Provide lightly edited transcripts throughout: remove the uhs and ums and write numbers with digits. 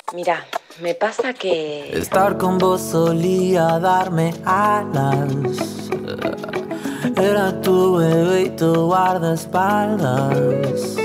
Mira, me pasa que... Estar con vos solía darme alas. Era tu bebé y tu guardaespaldas.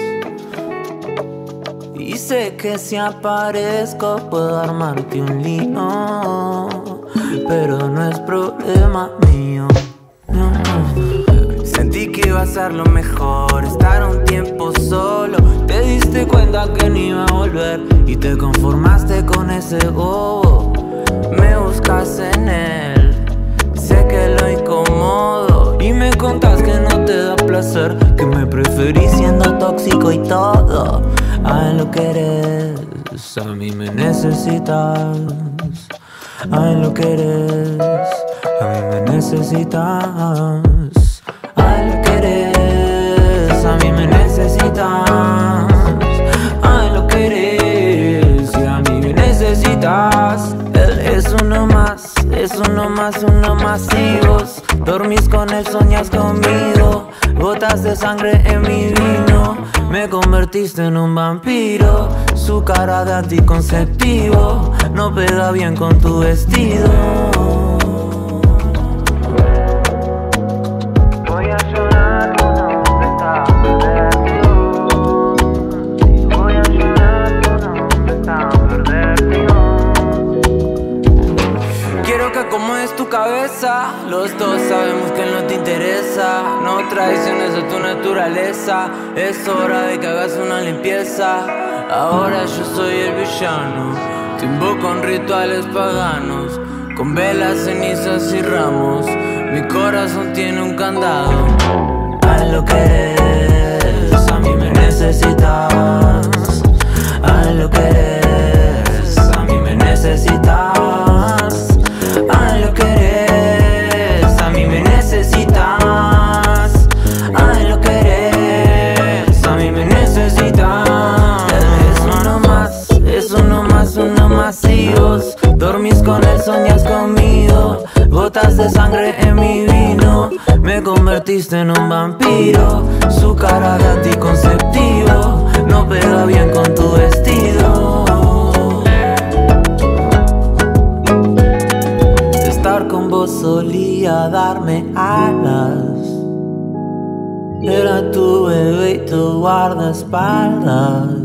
Y sé que si aparezco puedo armarte un lío, pero no es problema mío. No. Sentí que iba a ser lo mejor estar un tiempo solo. Te diste cuenta que no iba a volver y te conformaste con ese bobo. Me buscas en él, sé que lo incomodo. Y me contás que no te da placer, que me preferís siendo tóxico y todo. Ay, lo querés, a mí me necesitas. Ay, lo querés, a mí me necesitas. Ay, lo querés, a mí me necesitas. Ay, lo querés, y a mí me necesitas. Él es uno más, uno más y vos dormís con él, soñas conmigo. Gotas de sangre en mi vino, me convertiste en un vampiro. Su cara de anticonceptivo no pega bien con tu vestido. Voy a llorar tu nombre, está perdido. Voy a llorar tu nombre, está perdido. Quiero que acomodes tu cabeza. Los dos sabemos que no te interesa. No traiciones a tu naturaleza. Es hora de que hagas una limpieza. Ahora yo soy el villano. Te invoco en rituales paganos, con velas, cenizas y ramos. Mi corazón tiene un candado. Ay, lo querés, a mí me necesitas. Ay, lo querés, a mí me necesitas. Ay, lo querés, a mí me necesitas. Ay, lo querés, a mí me necesitas. Uno más y vos dormís con él, soñas conmigo. Gotas de sangre en mi vino, me convertiste en un vampiro. Su cara de anticonceptivo no pega bien con tu vestido. Estar con vos solía darme alas. Era tu bebé y tu guardaespaldas.